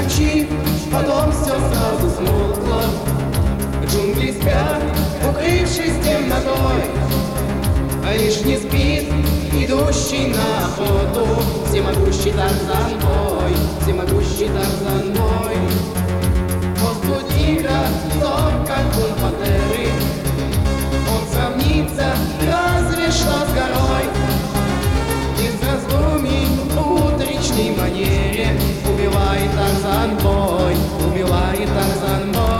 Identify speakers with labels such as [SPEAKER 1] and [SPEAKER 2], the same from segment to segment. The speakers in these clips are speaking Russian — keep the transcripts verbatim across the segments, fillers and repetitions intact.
[SPEAKER 1] ночи, потом все сразу смолкло. Джунгли спят, укрывшись темнотой, а лишь не спит идущий на охоту всемогущий Тарзан бой, всемогущий Тарзан бой. Хвост тигра, зов, как бум пантеры, он сравнится разве что с горой. Из раздумий в утречной манере убивает Тарзан бой, убивает Тарзан бой.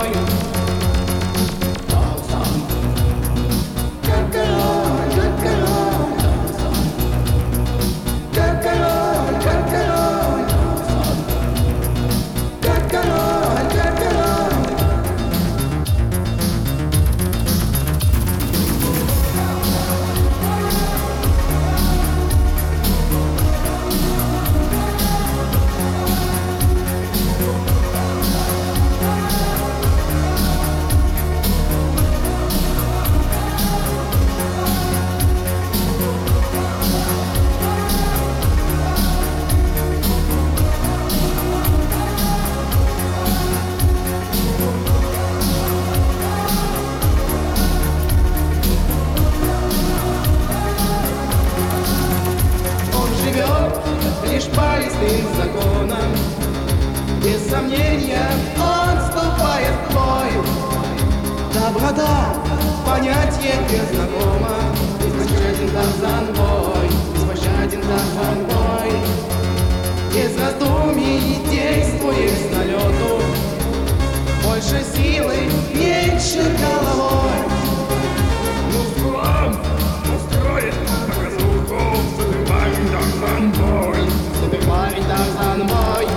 [SPEAKER 1] Лишь по лесным законам, без сомнения он вступает в бой. Доброта, понятие незнакомо, беспощаден Тарзан бой, беспощаден Тарзан бой. Без раздумий действует с налету, больше силы, меньше головой.
[SPEAKER 2] Мускулом устроит показуху, забивает Тарзан бой.
[SPEAKER 1] Забивает Тарзан бой.